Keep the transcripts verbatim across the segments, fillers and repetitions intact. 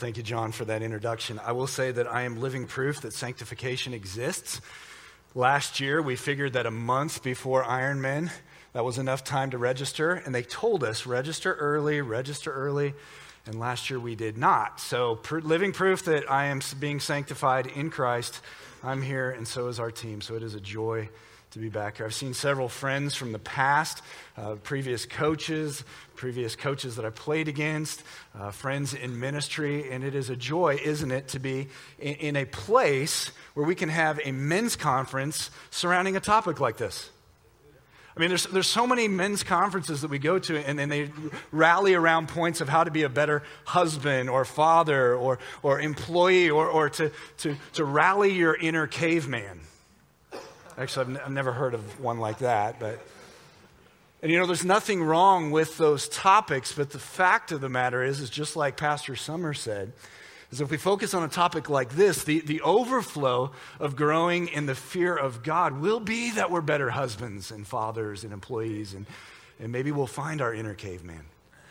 Thank you, John, for that introduction. I will say that I am living proof that sanctification exists. Last year, we figured that a month before Ironman, that was enough time to register, and they told us, register early, register early, and last year we did not. So pr- living proof that I am being sanctified in Christ. I'm here, and so is our team, so it is a joy to be back here. I've seen several friends from the past, uh, previous coaches, previous coaches that I played against, uh, friends in ministry, and it is a joy, isn't it, to be in, in a place where we can have a men's conference surrounding a topic like this. I mean, there's there's so many men's conferences that we go to, and then they rally around points of how to be a better husband or father or or employee or or to to to rally your inner caveman. Actually, I've, n- I've never heard of one like that, but, and you know, there's nothing wrong with those topics, but the fact of the matter is, is just like Pastor Summer said, is if we focus on a topic like this, the, the overflow of growing in the fear of God will be that we're better husbands and fathers and employees, and, and maybe we'll find our inner caveman.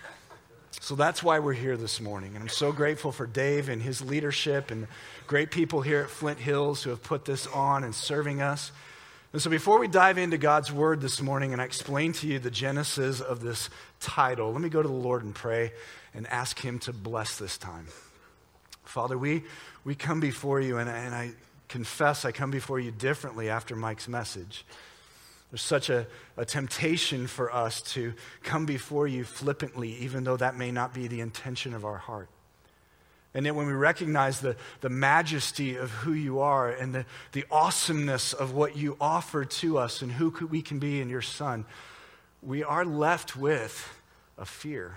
So that's why we're here this morning. And I'm so grateful for Dave and his leadership and great people here at Flint Hills who have put this on and serving us. And so before we dive into God's word this morning and I explain to you the genesis of this title, let me go to the Lord and pray and ask him to bless this time. Father, we we come before you, and, and I confess I come before you differently after Mike's message. There's such a, a temptation for us to come before you flippantly, even though that may not be the intention of our heart. And then when we recognize the, the majesty of who you are and the, the awesomeness of what you offer to us and who we can be in your Son, we are left with a fear.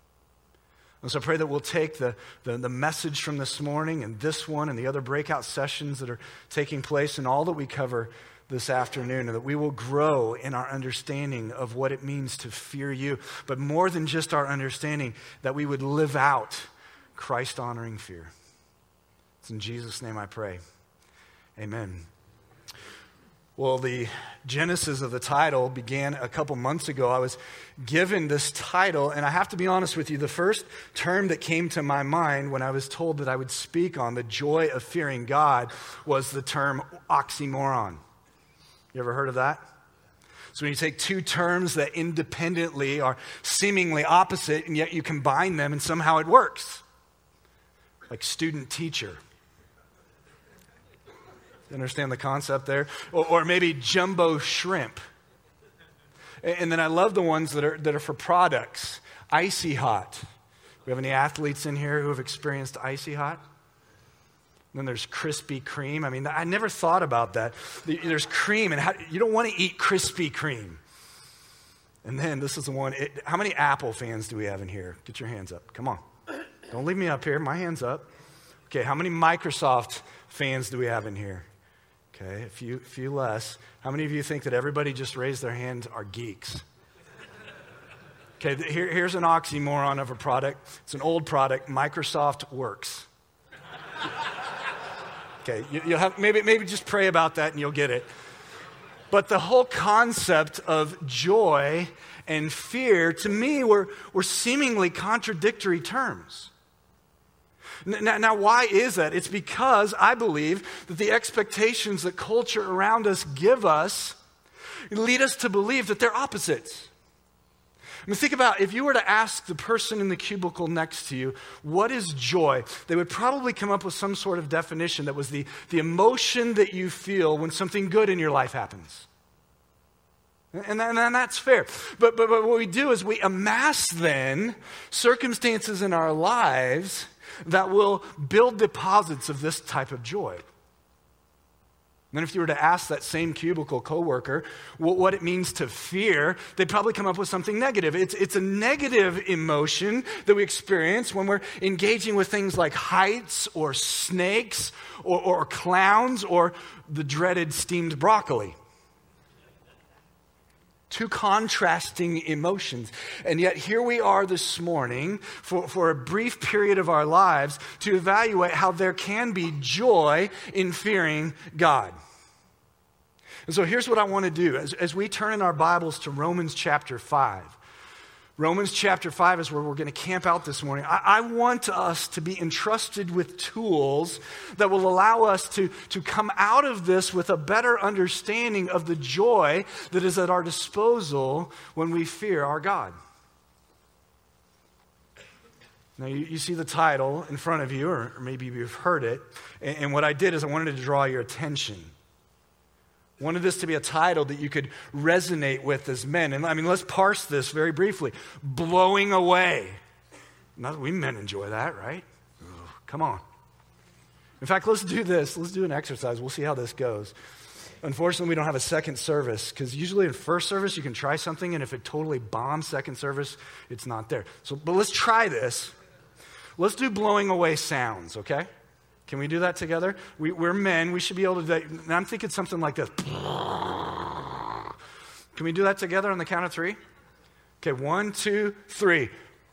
And so I pray that we'll take the, the, the message from this morning and this one and the other breakout sessions that are taking place and all that we cover this afternoon, and that we will grow in our understanding of what it means to fear you, but more than just our understanding, that we would live out Christ-honoring fear. It's in Jesus' name I pray. Amen. Well, the genesis of the title began a couple months ago. I was given this title, and I have to be honest with you, the first term that came to my mind when I was told that I would speak on the joy of fearing God was the term oxymoron. You ever heard of that? So when you take two terms that independently are seemingly opposite, and yet you combine them and somehow it works. Like student-teacher. You understand the concept there? Or, or maybe jumbo shrimp. And, and then I love the ones that are that are for products. Icy Hot. We have any athletes in here who have experienced Icy Hot? And then there's Krispy Kreme. I mean, I never thought about that. There's cream, and how, you don't want to eat Krispy Kreme. And then this is the one. It, how many Apple fans do we have in here? Get your hands up. Come on. Don't leave me up here. My hand's up. Okay, how many Microsoft fans do we have in here? Okay, a few, few less. How many of you think that everybody just raised their hand are geeks? Okay, here, here's an oxymoron of a product. It's an old product. Microsoft Works. Okay, you, you'll have maybe maybe just pray about that and you'll get it. But the whole concept of joy and fear, to me, were, were seemingly contradictory terms. Now, now, why is that? It's because I believe that the expectations that culture around us give us lead us to believe that they're opposites. I mean, think about if you were to ask the person in the cubicle next to you, what is joy? They would probably come up with some sort of definition that was the, the emotion that you feel when something good in your life happens. And, and, and that's fair. But, but, but what we do is we amass then circumstances in our lives that will build deposits of this type of joy. Then if you were to ask that same cubicle coworker what, what it means to fear, they'd probably come up with something negative. It's, it's a negative emotion that we experience when we're engaging with things like heights or snakes or, or clowns or the dreaded steamed broccoli. Two contrasting emotions. And yet here we are this morning for, for a brief period of our lives to evaluate how there can be joy in fearing God. And so here's what I want to do. As, as we turn in our Bibles to Romans chapter five, Romans chapter five is where we're going to camp out this morning. I, I want us to be entrusted with tools that will allow us to, to come out of this with a better understanding of the joy that is at our disposal when we fear our God. Now, you, you see the title in front of you, or, or maybe you've heard it, and, and what I did is I wanted to draw your attention. I wanted this to be a title that you could resonate with as men. And I mean, let's parse this very briefly. Blowing away. Not, we men enjoy that, right? Ugh, come on. In fact, let's do this. Let's do an exercise. We'll see how this goes. Unfortunately, we don't have a second service, because usually in first service you can try something, and if it totally bombs second service, it's not there. So, but let's try this. Let's do blowing away sounds, okay? Can we do that together? We, we're men. We should be able to do that. I'm thinking something like this. Can we do that together on the count of three? Okay, one, two, three.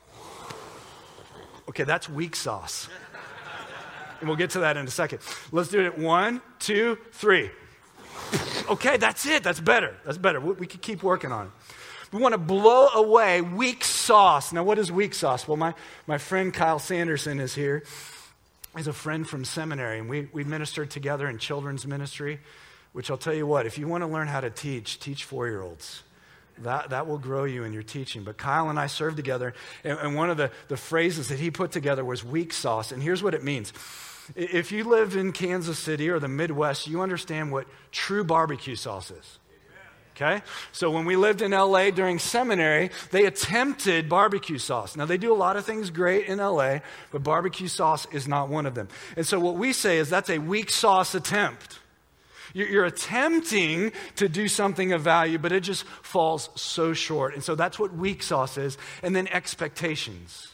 Okay, that's weak sauce. And we'll get to that in a second. Let's do it. One, two, three. Okay, that's it. That's better. That's better. We, we can keep working on it. We want to blow away weak sauce. Now, what is weak sauce? Well, my, my friend Kyle Sanderson is here. He's a friend from seminary, and we, we ministered together in children's ministry, which I'll tell you what, if you want to learn how to teach, teach four-year-olds. That, that will grow you in your teaching. But Kyle and I served together, and, and one of the, the phrases that he put together was weak sauce, and here's what it means. If you lived in Kansas City or the Midwest, you understand what true barbecue sauce is. Okay? So when we lived in L A during seminary, they attempted barbecue sauce. Now, they do a lot of things great in L A, but barbecue sauce is not one of them. And so what we say is that's a weak sauce attempt. You're attempting to do something of value, but it just falls so short. And so that's what weak sauce is. And then expectations.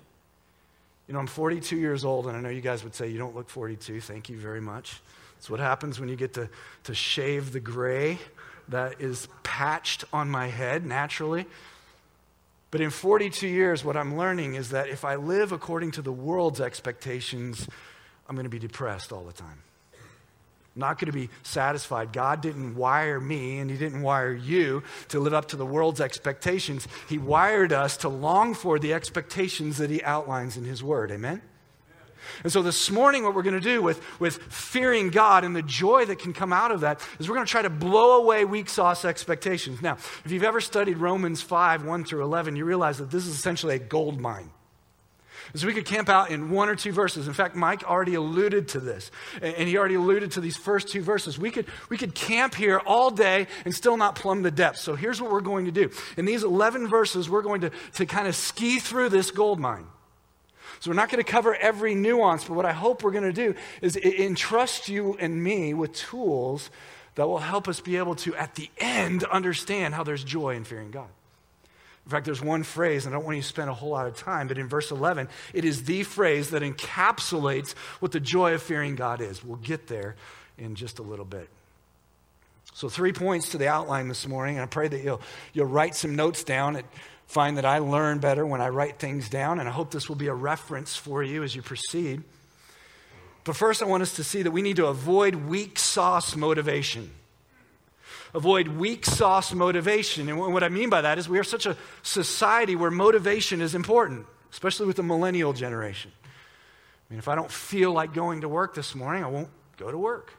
You know, I'm forty-two years old, and I know you guys would say, you don't look forty-two. Thank you very much. That's what happens when you get to, to shave the gray that is patched on my head naturally. But in forty-two years, what I'm learning is that if I live according to the world's expectations, I'm going to be depressed all the time. I'm not going to be satisfied. God didn't wire me, and he didn't wire you to live up to the world's expectations. He wired us to long for the expectations that he outlines in his word. Amen? And so this morning, what we're going to do with, with fearing God and the joy that can come out of that is we're going to try to blow away weak sauce expectations. Now, if you've ever studied Romans five, one through eleven, you realize that this is essentially a gold mine. So we could camp out in one or two verses. In fact, Mike already alluded to this, and he already alluded to these first two verses. We could, we could camp here all day and still not plumb the depths. So here's what we're going to do. In these eleven verses, we're going to, to kind of ski through this gold mine. So we're not going to cover every nuance, but what I hope we're going to do is entrust you and me with tools that will help us be able to, at the end, understand how there's joy in fearing God. In fact, there's one phrase, and I don't want you to spend a whole lot of time, but in verse eleven, it is the phrase that encapsulates what the joy of fearing God is. We'll get there in just a little bit. So three points to the outline this morning, and I pray that you'll, you'll write some notes down. I find that I learn better when I write things down, and I hope this will be a reference for you as you proceed. But first, I want us to see that we need to avoid weak sauce motivation. Avoid weak sauce motivation. And what I mean by that is we are such a society where motivation is important, especially with the millennial generation. I mean, if I don't feel like going to work this morning, I won't go to work.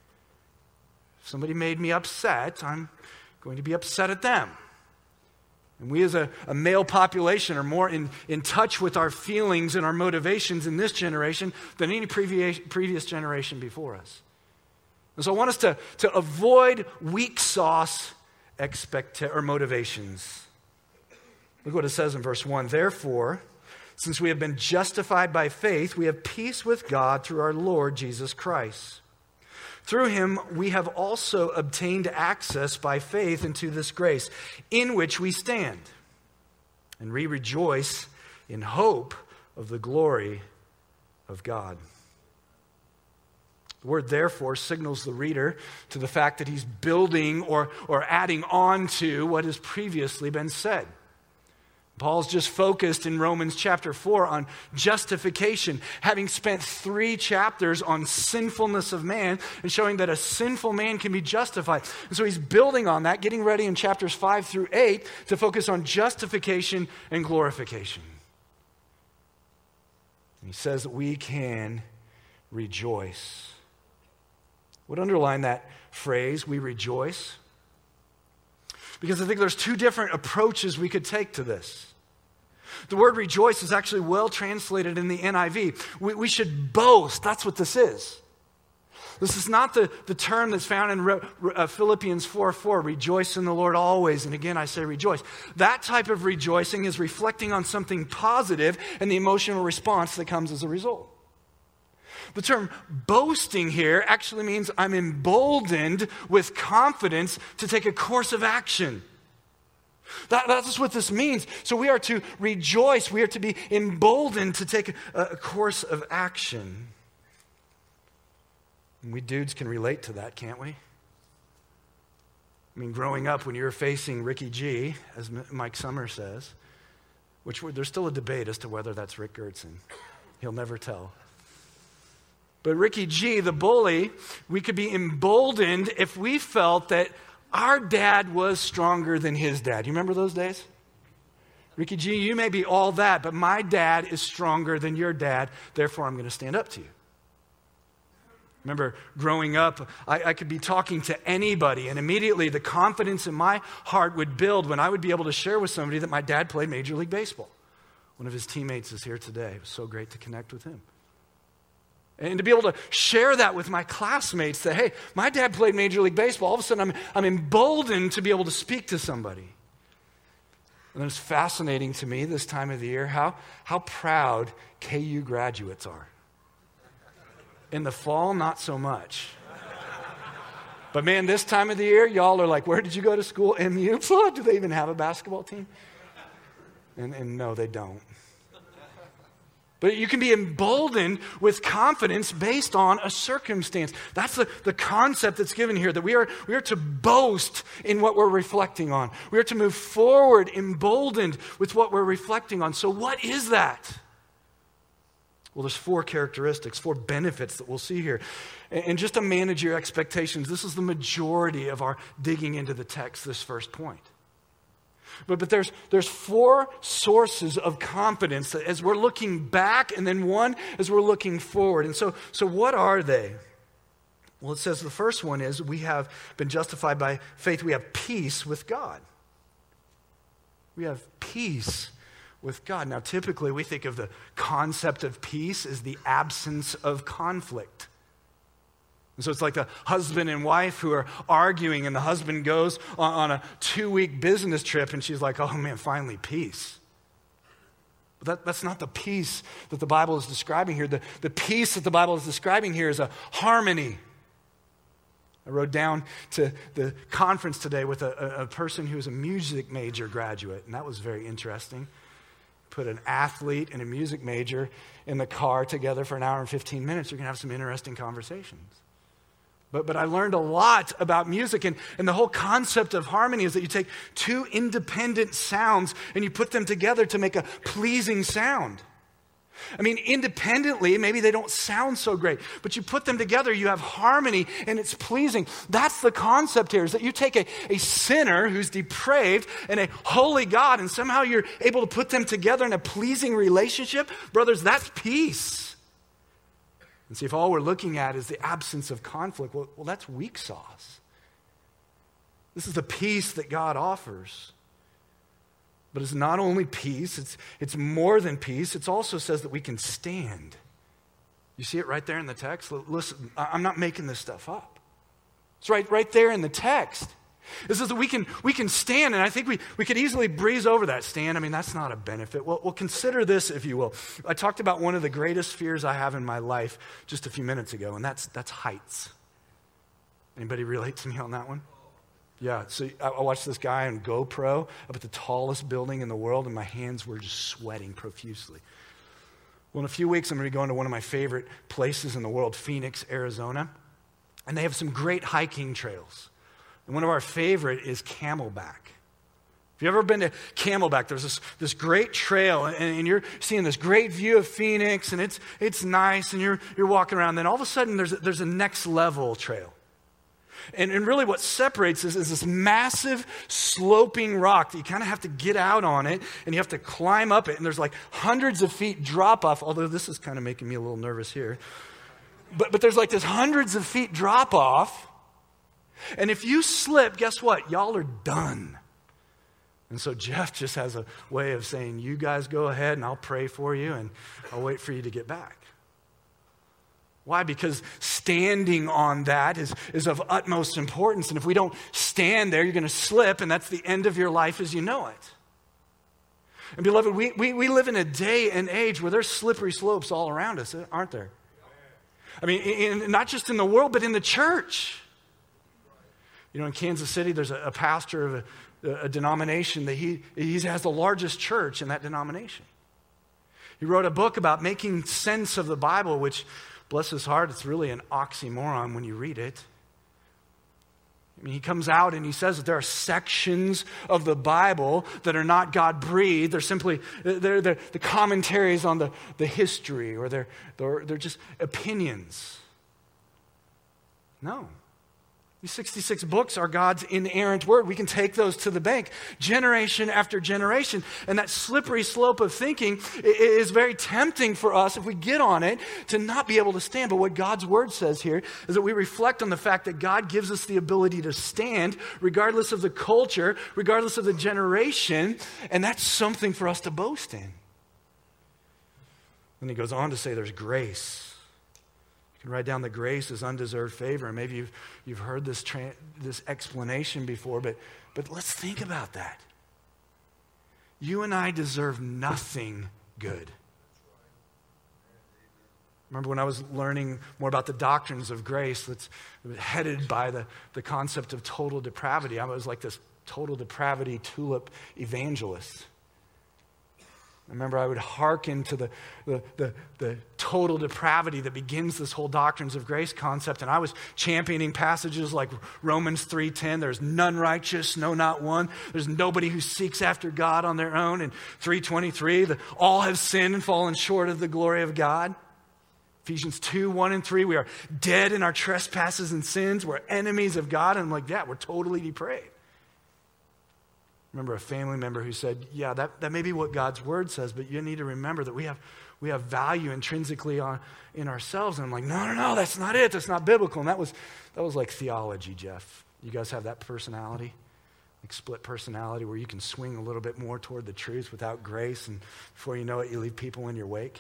If somebody made me upset, I'm going to be upset at them. And we as a, a male population are more in, in touch with our feelings and our motivations in this generation than any previous, previous generation before us. And so I want us to, to avoid weak sauce expect or motivations. Look what it says in verse one. Therefore, since we have been justified by faith, we have peace with God through our Lord Jesus Christ. Through him, we have also obtained access by faith into this grace in which we stand. And we rejoice in hope of the glory of God. The word therefore signals the reader to the fact that he's building or, or adding on to what has previously been said. Paul's just focused in Romans chapter four on justification, having spent three chapters on sinfulness of man and showing that a sinful man can be justified. And so he's building on that, getting ready in chapters five through eight to focus on justification and glorification. And he says that we can rejoice. Would underline that phrase, we rejoice. Because I think there's two different approaches we could take to this. The word rejoice is actually well translated in the N I V. We, we should boast. That's what this is. This is not the, the term that's found in Re, uh, Philippians four four, rejoice in the Lord always. And again, I say rejoice. That type of rejoicing is reflecting on something positive and the emotional response that comes as a result. The term boasting here actually means I'm emboldened with confidence to take a course of action. That, that's what this means. So we are to rejoice. We are to be emboldened to take a, a course of action. And we dudes can relate to that, can't we? I mean, growing up, when you're facing Ricky G, as Mike Summers says, which there's still a debate as to whether that's Rick Gertson. He'll never tell. But Ricky G, the bully, we could be emboldened if we felt that our dad was stronger than his dad. You remember those days? Ricky G, you may be all that, but my dad is stronger than your dad, therefore I'm going to stand up to you. Remember, growing up, I, I could be talking to anybody, and immediately the confidence in my heart would build when I would be able to share with somebody that my dad played Major League Baseball. One of his teammates is here today. It was so great to connect with him. And to be able to share that with my classmates that, hey, my dad played Major League Baseball. All of a sudden, I'm, I'm emboldened to be able to speak to somebody. And it's fascinating to me this time of the year how, how proud K U graduates are. In the fall, not so much. But man, this time of the year, y'all are like, where did you go to school? M U? Do they even have a basketball team? And, and no, they don't. But you can be emboldened with confidence based on a circumstance. That's the, the concept that's given here, that we are, we are to boast in what we're reflecting on. We are to move forward emboldened with what we're reflecting on. So what is that? Well, there's four characteristics, four benefits that we'll see here. And, and just to manage your expectations, this is the majority of our digging into the text, this first point. But, but there's, there's four sources of confidence that as we're looking back, and then one as we're looking forward. And so, so what are they? Well, it says the first one is we have been justified by faith. We have peace with God. We have peace with God. Now, typically we think of the concept of peace as the absence of conflict. And so it's like the husband and wife who are arguing, and the husband goes on, on a two-week business trip, and she's like, oh man, finally peace. But that, that's not the peace that the Bible is describing here. The, the peace that the Bible is describing here is a harmony. I rode down to the conference today with a, a, a person who's a music major graduate, and that was very interesting. Put an athlete and a music major in the car together for an hour and fifteen minutes. You're going to have some interesting conversations. But, but I learned a lot about music, and, and the whole concept of harmony is that you take two independent sounds and you put them together to make a pleasing sound. I mean, independently, maybe they don't sound so great, but you put them together, you have harmony, and it's pleasing. That's the concept here, is that you take a, a sinner who's depraved and a holy God, and somehow you're able to put them together in a pleasing relationship. Brothers, that's peace. And see, if all we're looking at is the absence of conflict, well, well, that's weak sauce. This is the peace that God offers. But it's not only peace, it's, it's more than peace. It also says that we can stand. You see it right there in the text? Listen, I'm not making this stuff up. It's right, right there in the text. It says that we can, we can stand, and I think we, we could easily breeze over that. Stand, I mean, that's not a benefit. Well, well, consider this, if you will. I talked about one of the greatest fears I have in my life just a few minutes ago, and that's, that's heights. Anybody relate to me on that one? Yeah, so I watched this guy on GoPro up at the tallest building in the world, and my hands were just sweating profusely. Well, in a few weeks, I'm going to be going to one of my favorite places in the world, Phoenix, Arizona, and they have some great hiking trails. And one of our favorite is Camelback. If you've ever been to Camelback, there's this, this great trail, and, and you're seeing this great view of Phoenix, and it's it's nice, and you're you're walking around. Then all of a sudden, there's a, there's a next level trail. And, and really what separates this is this massive sloping rock that you kind of have to get out on it, and you have to climb up it, and there's like hundreds of feet drop off, although this is kind of making me a little nervous here. But, but there's like this hundreds of feet drop off, and if you slip, guess what? Y'all are done. And so Jeff just has a way of saying, you guys go ahead and I'll pray for you, and I'll wait for you to get back. Why? Because standing on that is, is of utmost importance. And if we don't stand there, you're going to slip, and that's the end of your life as you know it. And beloved, we, we, we live in a day and age where there's slippery slopes all around us, aren't there? I mean, in, not just in the world, but in the church. You know, in Kansas City, there's a, a pastor of a, a denomination that he, he has the largest church in that denomination. He wrote a book about making sense of the Bible, which, bless his heart, it's really an oxymoron when you read it. I mean, he comes out and he says that there are sections of the Bible that are not God-breathed. They're simply, they're, they're the commentaries on the, the history, or they're, they're, they're just opinions. No. These sixty-six books are God's inerrant word. We can take those to the bank generation after generation. And that slippery slope of thinking is very tempting for us, if we get on it, to not be able to stand. But what God's word says here is that we reflect on the fact that God gives us the ability to stand regardless of the culture, regardless of the generation. And that's something for us to boast in. And he goes on to say there's grace. Write down the grace is undeserved favor. And maybe you've, you've heard this, tra- this explanation before, but, but let's think about that. You and I deserve nothing good. Remember when I was learning more about the doctrines of grace that's headed by the, the concept of total depravity. I was like this total depravity tulip evangelist. I remember I would hearken to the, the, the, the total depravity that begins this whole doctrines of grace concept, and I was championing passages like Romans three ten, there's none righteous, no, not one. There's nobody who seeks after God on their own. And three twenty-three, that all have sinned and fallen short of the glory of God. Ephesians two, one and three, we are dead in our trespasses and sins. We're enemies of God. And I'm like, yeah, we're totally depraved. Remember a family member who said, yeah, that, that may be what God's word says, but you need to remember that we have we have value intrinsically on, in ourselves. And I'm like, no, no, no, that's not it. That's not biblical. And that was that was like theology, Jeff. You guys have that personality, like split personality, where you can swing a little bit more toward the truth without grace, and before you know it, you leave people in your wake.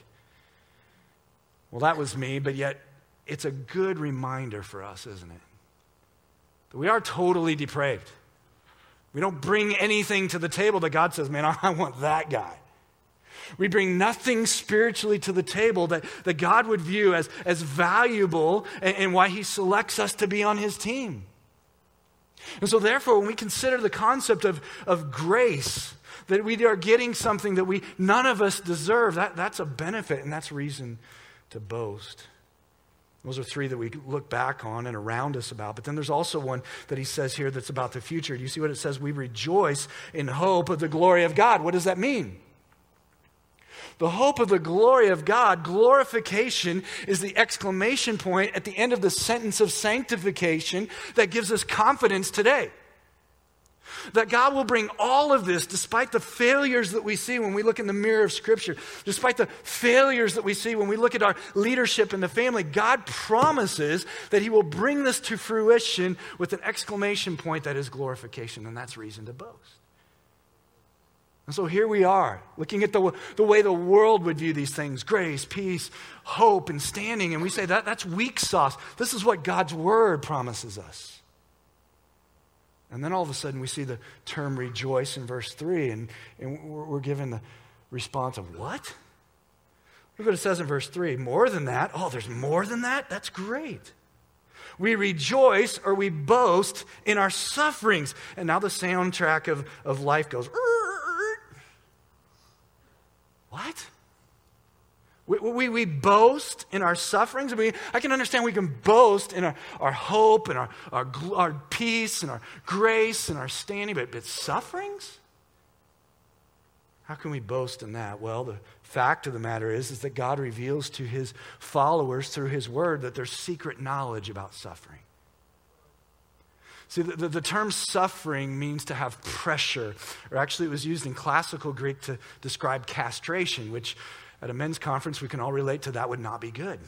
Well, that was me, but yet it's a good reminder for us, isn't it? That we are totally depraved. We don't bring anything to the table that God says, man, I want that guy. We bring nothing spiritually to the table that, that God would view as, as valuable, and, and why he selects us to be on his team. And so therefore, when we consider the concept of, of grace, that we are getting something that we none of us deserve, that, that's a benefit, and that's reason to boast. Those are three that we look back on and around us about. But then there's also one that he says here that's about the future. Do you see what it says? We rejoice in hope of the glory of God. What does that mean? The hope of the glory of God, glorification, is the exclamation point at the end of the sentence of sanctification that gives us confidence today. That God will bring all of this, despite the failures that we see when we look in the mirror of Scripture, despite the failures that we see when we look at our leadership in the family. God promises that he will bring this to fruition with an exclamation point that is glorification, and that's reason to boast. And so here we are, looking at the, the way the world would view these things: grace, peace, hope, and standing. And we say that that's weak sauce. This is what God's word promises us. And then all of a sudden we see the term rejoice in verse three, and, and we're, we're given the response of what? Look what it says in verse three. More than that? Oh, there's more than that? That's great. We rejoice, or we boast, in our sufferings. And now the soundtrack of, of life goes, what? We, we, we boast in our sufferings. I mean, I can understand we can boast in our, our hope and our, our, our peace and our grace and our standing, but, but sufferings? How can we boast in that? Well, the fact of the matter is, is that God reveals to his followers through his word that there's secret knowledge about suffering. See, the, the, the term suffering means to have pressure, or actually it was used in classical Greek to describe castration, which at a men's conference we can all relate to. That would not be good.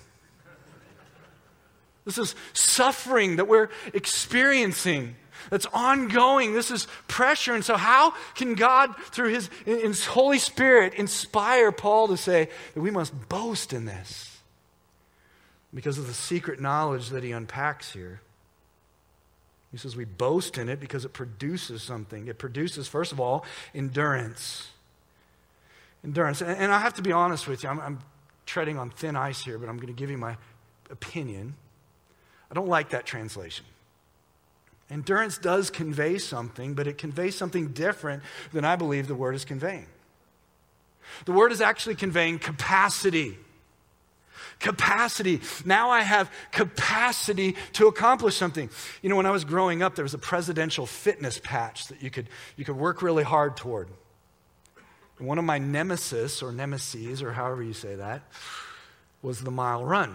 This is suffering that we're experiencing. That's ongoing. This is pressure. And so how can God, through his, his Holy Spirit, inspire Paul to say that we must boast in this? Because of the secret knowledge that he unpacks here. He says we boast in it because it produces something. It produces, first of all, endurance. Endurance. And, and I have to be honest with you. I'm, I'm treading on thin ice here, but I'm going to give you my opinion. I don't like that translation. Endurance does convey something, but it conveys something different than I believe the word is conveying. The word is actually conveying capacity. Capacity. Now I have capacity to accomplish something. You know, when I was growing up, there was a presidential fitness patch that you could, you could work really hard toward. And one of my nemesis, or nemesis, or however you say that, was the mile run.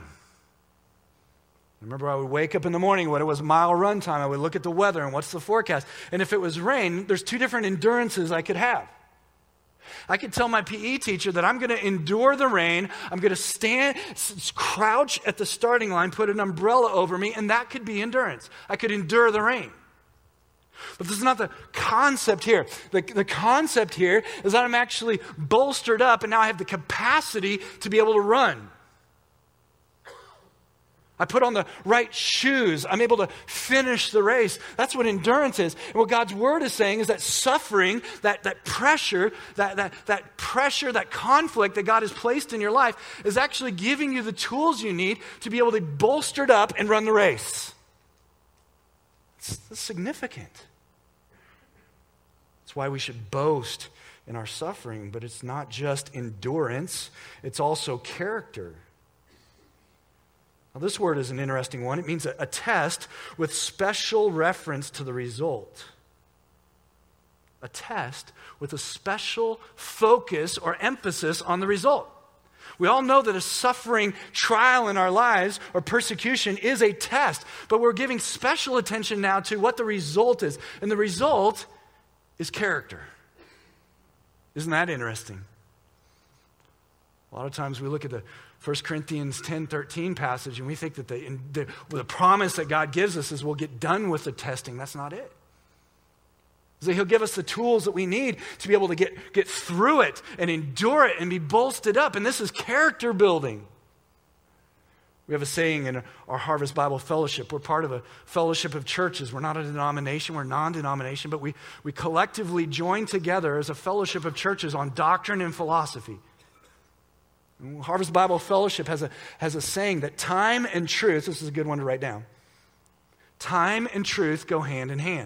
I remember I would wake up in the morning when it was mile run time. I would look at the weather and what's the forecast. And if it was rain, there's two different endurances I could have. I could tell my P E teacher that I'm going to endure the rain. I'm going to stand, crouch at the starting line, put an umbrella over me, and that could be endurance. I could endure the rain. But this is not the concept here. The, the concept here is that I'm actually bolstered up and now I have the capacity to be able to run. I put on the right shoes. I'm able to finish the race. That's what endurance is. And what God's word is saying is that suffering, that, that pressure, that, that, that pressure, that conflict that God has placed in your life is actually giving you the tools you need to be able to be bolstered up and run the race. It's, it's significant. That's why we should boast in our suffering, but it's not just endurance, it's also character. Now, this word is an interesting one. It means a, a test with special reference to the result. A test with a special focus or emphasis on the result. We all know that a suffering trial in our lives or persecution is a test, but we're giving special attention now to what the result is. And the result is character. Isn't that interesting? A lot of times we look at the First Corinthians ten thirteen passage and we think that the, the, the promise that God gives us is we'll get done with the testing. That's not it. So he'll give us the tools that we need to be able to get, get through it and endure it and be bolstered up. And this is character building. We have a saying in our Harvest Bible Fellowship. We're part of a fellowship of churches. We're not a denomination. We're non-denomination. But we, we collectively join together as a fellowship of churches on doctrine and philosophy. Harvest Bible Fellowship has a, has a saying that time and truth, this is a good one to write down, time and truth go hand in hand.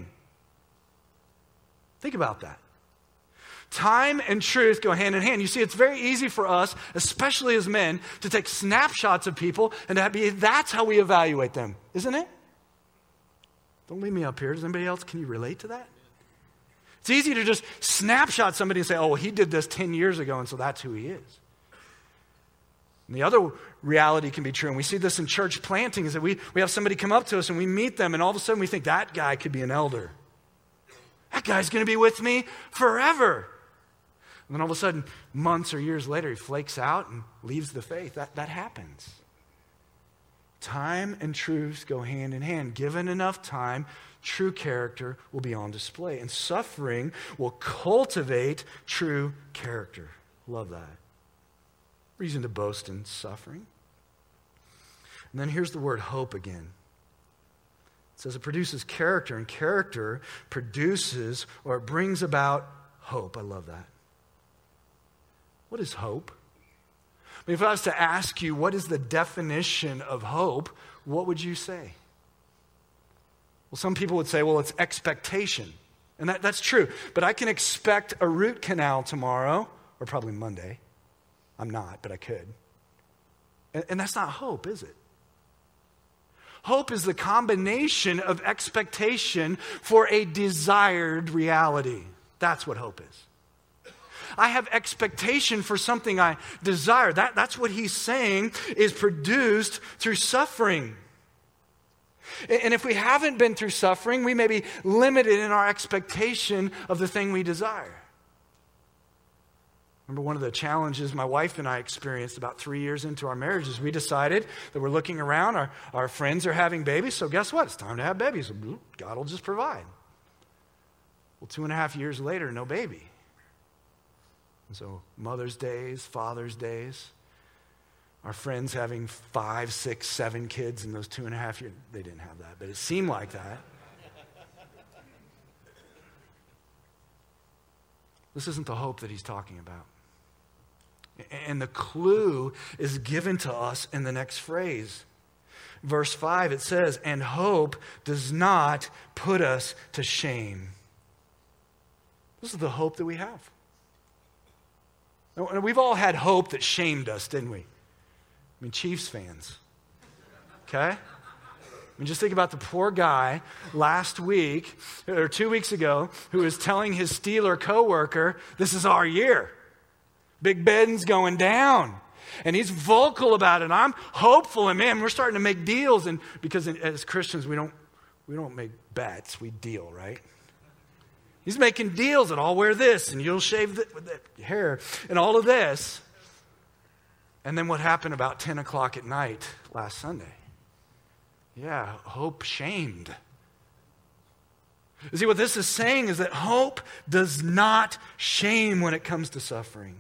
Think about that. Time and truth go hand in hand. You see, it's very easy for us, especially as men, to take snapshots of people and to be, that's how we evaluate them, isn't it? Don't leave me up here. Does anybody else, can you relate to that? It's easy to just snapshot somebody and say, oh, well, he did this ten years ago, and so that's who he is. And the other reality can be true, and we see this in church planting, is that we, we have somebody come up to us and we meet them, and all of a sudden we think, that guy could be an elder. That guy's going to be with me forever. And then all of a sudden, months or years later, he flakes out and leaves the faith. That, that happens. Time and truth go hand in hand. Given enough time, true character will be on display. And suffering will cultivate true character. Love that. Reason to boast in suffering. And then here's the word hope again. It says it produces character, and character produces or it brings about hope. I love that. What is hope? I mean, if I was to ask you what is the definition of hope, what would you say? Well, some people would say, well, it's expectation. And that, that's true. But I can expect a root canal tomorrow, or probably Monday. I'm not, but I could. And, and that's not hope, is it? Hope is the combination of expectation for a desired reality. That's what hope is. I have expectation for something I desire. That, that's what he's saying is produced through suffering. And if we haven't been through suffering, we may be limited in our expectation of the thing we desire. Remember, one of the challenges my wife and I experienced about three years into our marriage is we decided that we're looking around, our, our friends are having babies, so guess what? It's time to have babies. God will just provide. Well, two and a half years later, no baby. And so Mother's Days, Father's Days, our friends having five, six, seven kids in those two and a half years. They didn't have that, but it seemed like that. This isn't the hope that he's talking about. And the clue is given to us in the next phrase. Verse five, it says, and hope does not put us to shame. This is the hope that we have. We've all had hope that shamed us, didn't we? I mean, Chiefs fans. Okay? I mean, just think about the poor guy last week, or two weeks ago, who was telling his Steeler coworker, this is our year. Big Ben's going down. And he's vocal about it. I'm hopeful, and man, we're starting to make deals. And because as Christians, we don't we don't make bets, we deal, right? He's making deals that I'll wear this, and you'll shave the, the hair, and all of this. And then what happened about ten o'clock at night last Sunday? Yeah, hope shamed. You see, what this is saying is that hope does not shame when it comes to suffering.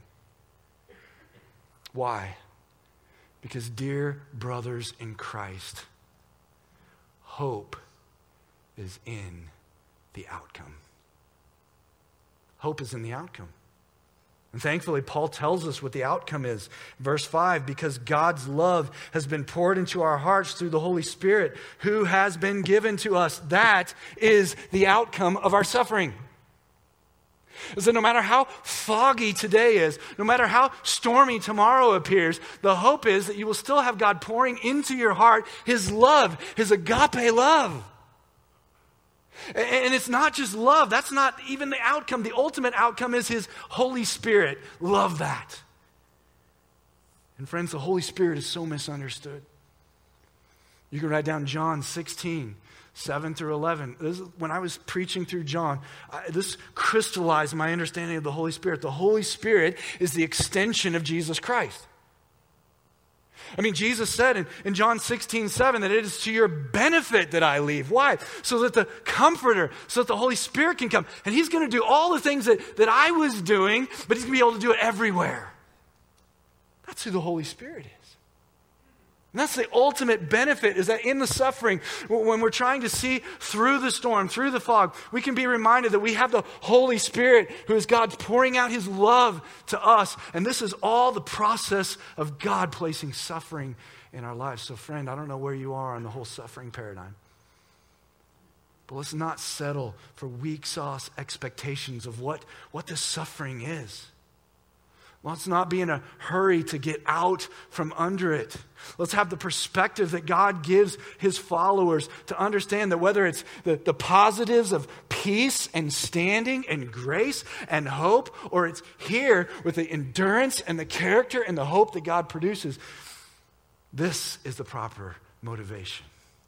Why? Because, dear brothers in Christ, hope is in the outcome. Hope is in the outcome. And thankfully, Paul tells us what the outcome is. Verse five, because God's love has been poured into our hearts through the Holy Spirit, who has been given to us. That is the outcome of our suffering. So no matter how foggy today is, no matter how stormy tomorrow appears, the hope is that you will still have God pouring into your heart His love, His agape love. And it's not just love. That's not even the outcome. The ultimate outcome is His Holy Spirit. Love that. And friends, the Holy Spirit is so misunderstood. You can write down John sixteen, seven through eleven. This is, when I was preaching through John, I, this crystallized my understanding of the Holy Spirit. The Holy Spirit is the extension of Jesus Christ. I mean, Jesus said in, in John sixteen, seven that it is to your benefit that I leave. Why? So that the Comforter, so that the Holy Spirit can come. And He's going to do all the things that, that I was doing, but He's going to be able to do it everywhere. That's who the Holy Spirit is. And that's the ultimate benefit, is that in the suffering, when we're trying to see through the storm, through the fog, we can be reminded that we have the Holy Spirit, who is God's pouring out His love to us. And this is all the process of God placing suffering in our lives. So friend, I don't know where you are on the whole suffering paradigm, but let's not settle for weak sauce expectations of what, what this suffering is. Let's not be in a hurry to get out from under it. Let's have the perspective that God gives His followers to understand that whether it's the, the positives of peace and standing and grace and hope, or it's here with the endurance and the character and the hope that God produces, this is the proper motivation.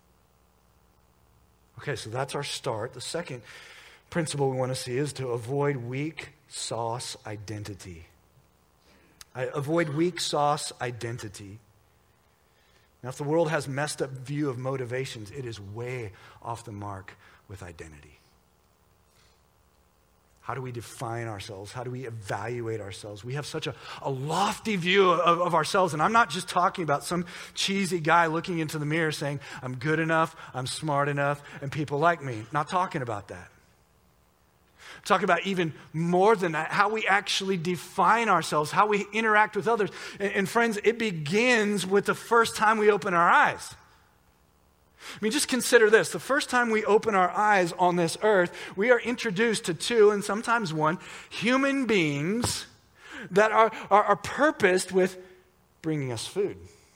Okay, so that's our start. The second principle we want to see is to avoid weak sauce identity. I avoid weak sauce identity. Now, if the world has messed up view of motivations, it is way off the mark with identity. How do we define ourselves? How do we evaluate ourselves? We have such a, a lofty view of, of ourselves. And I'm not just talking about some cheesy guy looking into the mirror saying, I'm good enough, I'm smart enough, and people like me. Not talking about that. Talk about even more than that, how we actually define ourselves, how we interact with others. And, and friends, it begins with the first time we open our eyes. I mean, just consider this. The first time we open our eyes on this earth, we are introduced to two, and sometimes one, human beings that are, are, are purposed with bringing us food.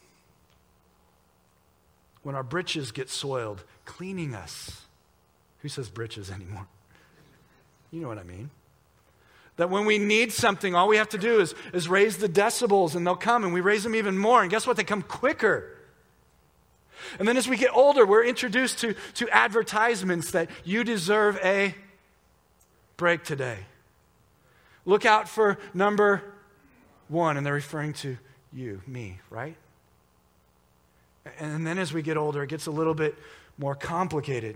When our britches get soiled, cleaning us. Who says britches anymore? You know what I mean. That when we need something, all we have to do is, is raise the decibels and they'll come, and we raise them even more. And guess what? They come quicker. And then as we get older, we're introduced to, to advertisements that you deserve a break today. Look out for number one, and they're referring to you, me, right? And then as we get older, it gets a little bit more complicated.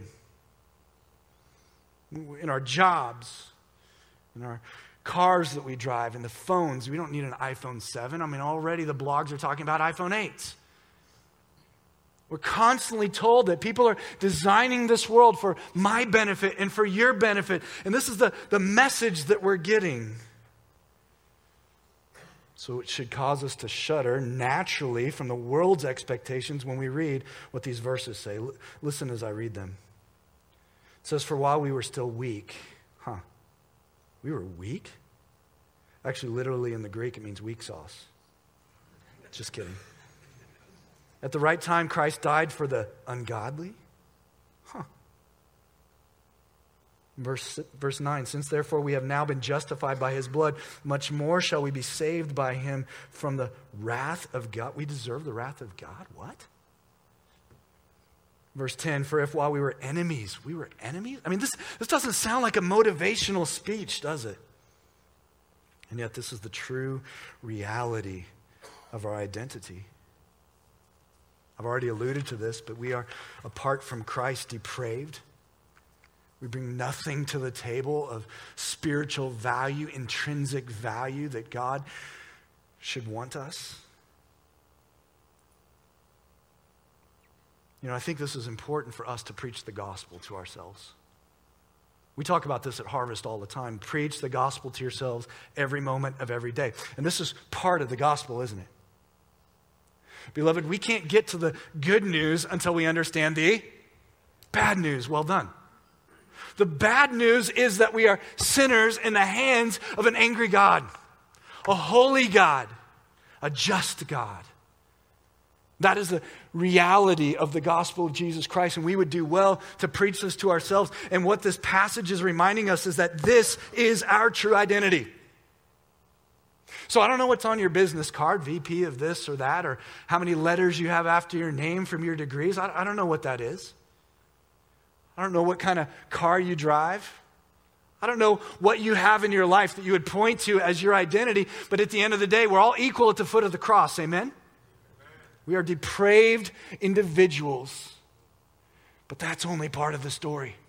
In our jobs, in our cars that we drive, in the phones, we don't need an iPhone seven. I mean, already the blogs are talking about iPhone eights. We're constantly told that people are designing this world for my benefit and for your benefit. And this is the, the message that we're getting. So it should cause us to shudder naturally from the world's expectations when we read what these verses say. L- listen as I read them. It says, for while we were still weak, huh? We were weak? Actually, literally in the Greek, it means weak sauce. Just kidding. At the right time, Christ died for the ungodly? Huh. Verse, verse nine, since therefore we have now been justified by his blood, much more shall we be saved by him from the wrath of God. We deserve the wrath of God? What? Verse ten, for if while we were enemies, we were enemies? I mean, this, this doesn't sound like a motivational speech, does it? And yet this is the true reality of our identity. I've already alluded to this, but we are, apart from Christ, depraved. We bring nothing to the table of spiritual value, intrinsic value that God should want us. You know, I think this is important for us to preach the gospel to ourselves. We talk about this at Harvest all the time. Preach the gospel to yourselves every moment of every day. And this is part of the gospel, isn't it? Beloved, we can't get to the good news until we understand the bad news. Well done. The bad news is that we are sinners in the hands of an angry God, a holy God, a just God. That is the reality of the gospel of Jesus Christ, and we would do well to preach this to ourselves. And what this passage is reminding us is that this is our true identity. So I don't know what's on your business card, V P of this or that, or how many letters you have after your name from your degrees. I, I don't know what that is. I don't know what kind of car you drive. I don't know what you have in your life that you would point to as your identity, but at the end of the day, we're all equal at the foot of the cross, amen? Amen. We are depraved individuals, but that's only part of the story.